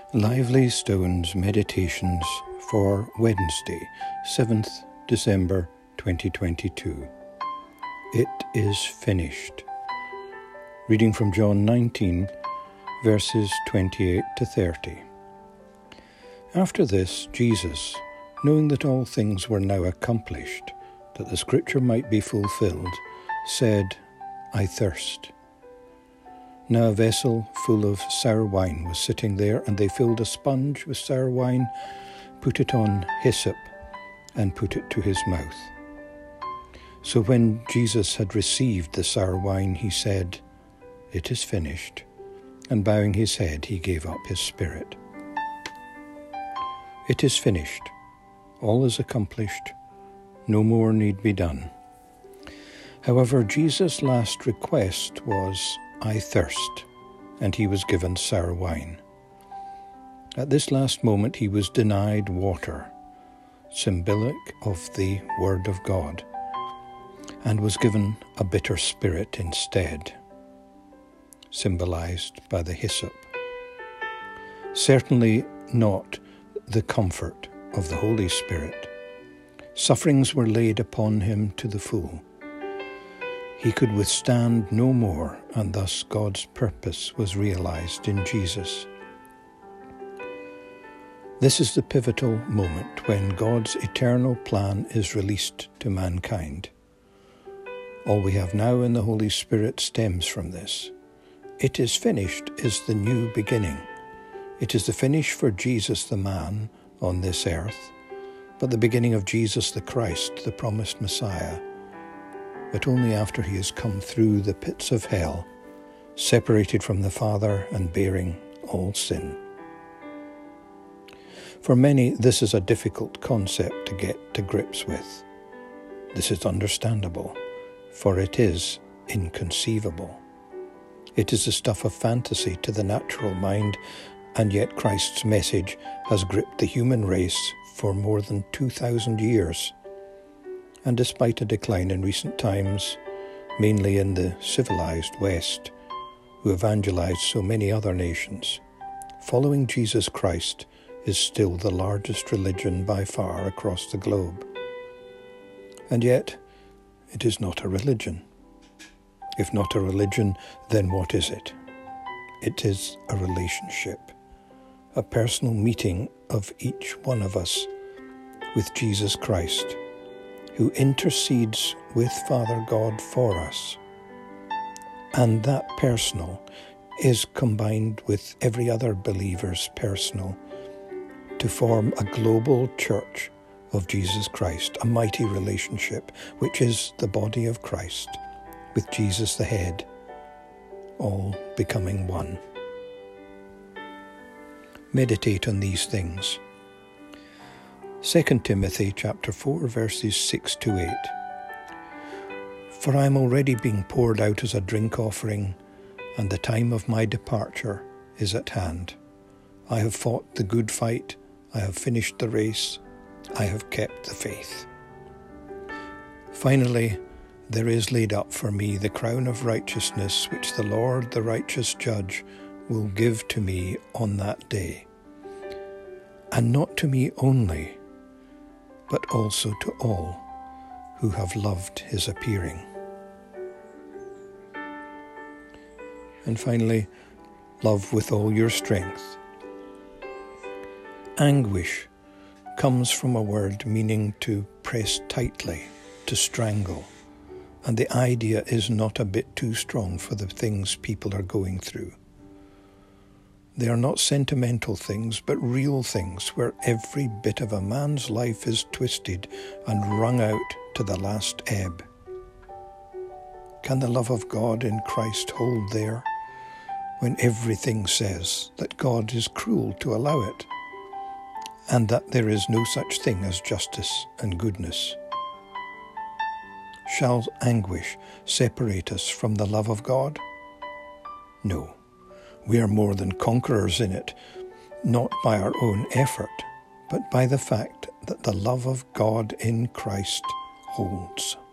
Lively Stones Meditations for Wednesday, 7th December 2022. It is finished. Reading from John 19, verses 28 to 30. After this, Jesus, knowing that all things were now accomplished, that the scripture might be fulfilled, said, I thirst. Now a vessel full of sour wine was sitting there, and they filled a sponge with sour wine, put it on hyssop, and put it to his mouth. So when Jesus had received the sour wine, he said, It is finished. And bowing his head, he gave up his spirit. It is finished. All is accomplished. No more need be done. However, Jesus' last request was, I thirst, and he was given sour wine. At this last moment he was denied water, symbolic of the Word of God, and was given a bitter spirit instead, symbolized by the hyssop. Certainly not the comfort of the Holy Spirit. Sufferings were laid upon him to the full. He could withstand no more, and thus God's purpose was realized in Jesus. This is the pivotal moment when God's eternal plan is released to mankind. All we have now in the Holy Spirit stems from this. It is finished is the new beginning. It is the finish for Jesus the man on this earth, but the beginning of Jesus the Christ, the promised Messiah, but only after he has come through the pits of hell, separated from the Father and bearing all sin. For many, this is a difficult concept to get to grips with. This is understandable, for it is inconceivable. It is the stuff of fantasy to the natural mind, and yet Christ's message has gripped the human race for more than 2,000 years. And despite a decline in recent times, mainly in the civilized West, who evangelized so many other nations, following Jesus Christ is still the largest religion by far across the globe. And yet, it is not a religion. If not a religion, then what is it? It is a relationship, a personal meeting of each one of us with Jesus Christ, who intercedes with Father God for us. And that personal is combined with every other believer's personal to form a global church of Jesus Christ, a mighty relationship, which is the body of Christ, with Jesus the head, all becoming one. Meditate on these things. 2 Timothy chapter 4, verses 6 to 8. For I am already being poured out as a drink offering, and the time of my departure is at hand. I have fought the good fight, I have finished the race, I have kept the faith. Finally, there is laid up for me the crown of righteousness, which the Lord, the righteous judge, will give to me on that day. And not to me only, but also to all who have loved his appearing. And finally, love with all your strength. Anguish comes from a word meaning to press tightly, to strangle, and the idea is not a bit too strong for the things people are going through. They are not sentimental things, but real things where every bit of a man's life is twisted and wrung out to the last ebb. Can the love of God in Christ hold there when everything says that God is cruel to allow it and that there is no such thing as justice and goodness? Shall anguish separate us from the love of God? No. We are more than conquerors in it, not by our own effort, but by the fact that the love of God in Christ holds.